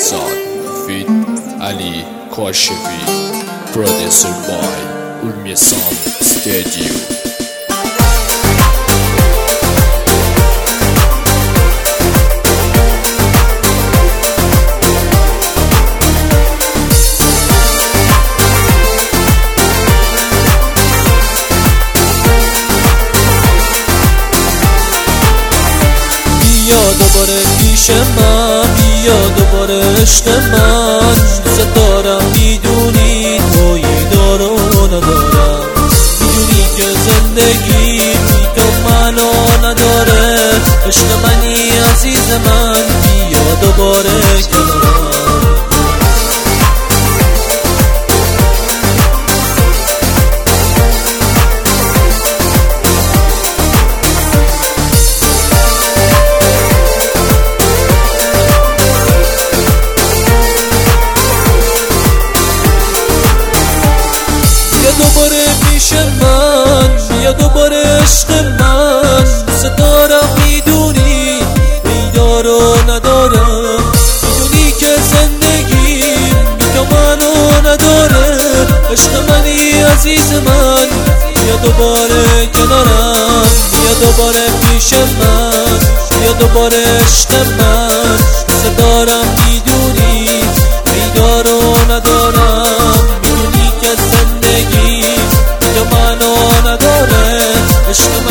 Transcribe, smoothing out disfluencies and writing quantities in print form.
Sod feat Ali Kashfi, produced by Ulmi Sound Studio. دوباره پیش من بیا، دوباره عشق من دوست دارم، میدونی توی دارو ندارم، میدونی که زندگی بی تو معنا نداره، عشق منی عزیز من، بیا دوباره کنارم. دوباره پیش من بیا، دوباره عشق من دوست دارم، میدونی بیدارو ندارم، میدونی که زندگی بی تو منو نداره، عشق منی عزیز من، بیا دوباره کنارم، بیا دوباره پیش من، بیا دوباره عشق من دوست دارم، میدونی بیدارو ندارم، میدونی که زندگی منو نداره، عشق